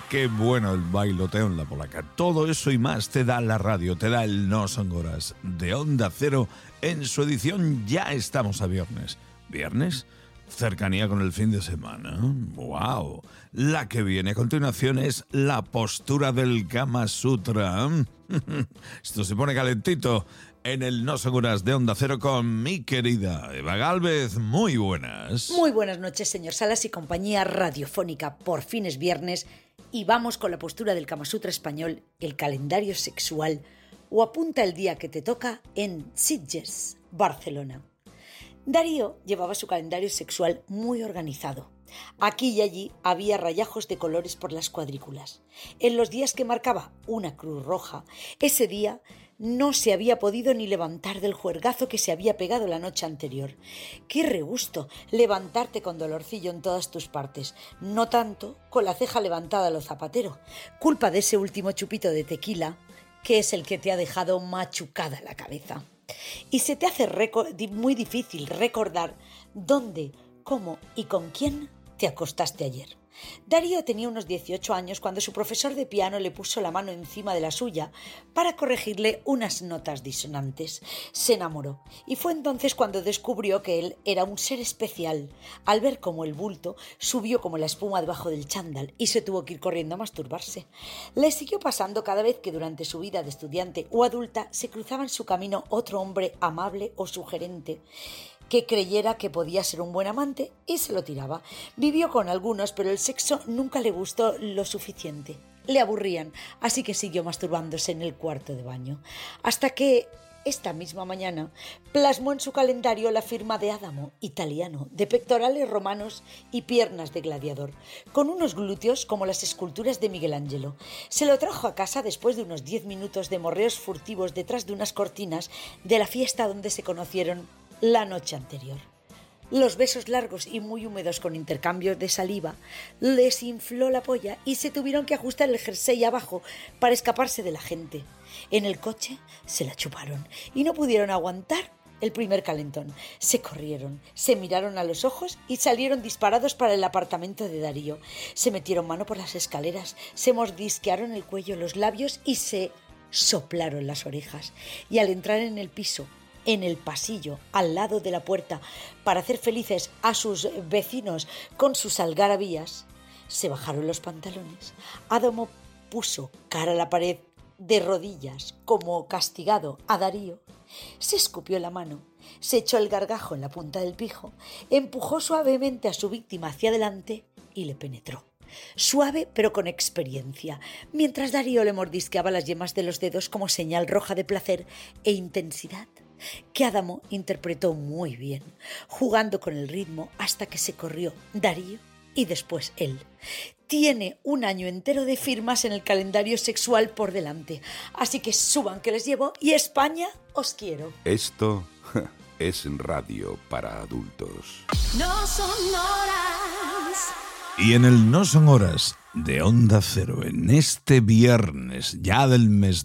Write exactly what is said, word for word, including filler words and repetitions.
qué bueno el bailoteo en la polaca. Todo eso y más te da la radio, te da el No Son Horas de Onda Cero en su edición. Ya estamos a viernes. ¿Viernes? Cercanía con el fin de semana. ¡Wow! La que viene a continuación es la postura del Kama Sutra. Esto se pone calentito en el No Son Horas de Onda Cero con mi querida Eva Gálvez. Muy buenas. Muy buenas noches, señor Salas y compañía radiofónica. Por fin es viernes y vamos con la postura del Kama Sutra español, el calendario sexual, o apunta el día que te toca en Sitges, Barcelona. Darío llevaba su calendario sexual muy organizado. Aquí y allí había rayajos de colores por las cuadrículas. En los días que marcaba una cruz roja, ese día no se había podido ni levantar del juergazo que se había pegado la noche anterior. ¡Qué regusto levantarte con dolorcillo en todas tus partes! No tanto con la ceja levantada a lo zapatero, culpa de ese último chupito de tequila, que es el que te ha dejado machucada la cabeza. Y se te hace reco- muy difícil recordar dónde, cómo y con quién te acostaste ayer. Darío tenía unos dieciocho años cuando su profesor de piano le puso la mano encima de la suya para corregirle unas notas disonantes. Se enamoró y fue entonces cuando descubrió que él era un ser especial, al ver cómo el bulto subió como la espuma debajo del chándal y se tuvo que ir corriendo a masturbarse. Le siguió pasando cada vez que durante su vida de estudiante o adulta se cruzaba en su camino otro hombre amable o sugerente que creyera que podía ser un buen amante y se lo tiraba. Vivió con algunos, pero el sexo nunca le gustó lo suficiente. Le aburrían, así que siguió masturbándose en el cuarto de baño. Hasta que, esta misma mañana, plasmó en su calendario la firma de Adamo, italiano, de pectorales romanos y piernas de gladiador, con unos glúteos como las esculturas de Miguel Ángelo. Se lo trajo a casa después de unos diez minutos de morreos furtivos detrás de unas cortinas de la fiesta donde se conocieron la noche anterior. Los besos largos y muy húmedos con intercambios de saliva les infló la polla y se tuvieron que ajustar el jersey abajo para escaparse de la gente. En el coche se la chuparon y no pudieron aguantar el primer calentón. Se corrieron, se miraron a los ojos y salieron disparados para el apartamento de Darío. Se metieron mano por las escaleras, se mordisquearon el cuello, los labios y se soplaron las orejas. Y al entrar en el piso, en el pasillo, al lado de la puerta, para hacer felices a sus vecinos con sus algarabías, se bajaron los pantalones. Adamo puso cara a la pared de rodillas, como castigado a Darío. Se escupió la mano, se echó el gargajo en la punta del pijo, empujó suavemente a su víctima hacia adelante y le penetró. Suave pero con experiencia, mientras Darío le mordisqueaba las yemas de los dedos como señal roja de placer e intensidad, que Adamo interpretó muy bien, jugando con el ritmo hasta que se corrió Darío y después él. Tiene un año entero de firmas en el calendario sexual por delante, así que suban que les llevo y España os quiero. Esto es radio para adultos. No son horas. Y en el No Son Horas de Onda Cero, en este viernes ya del mes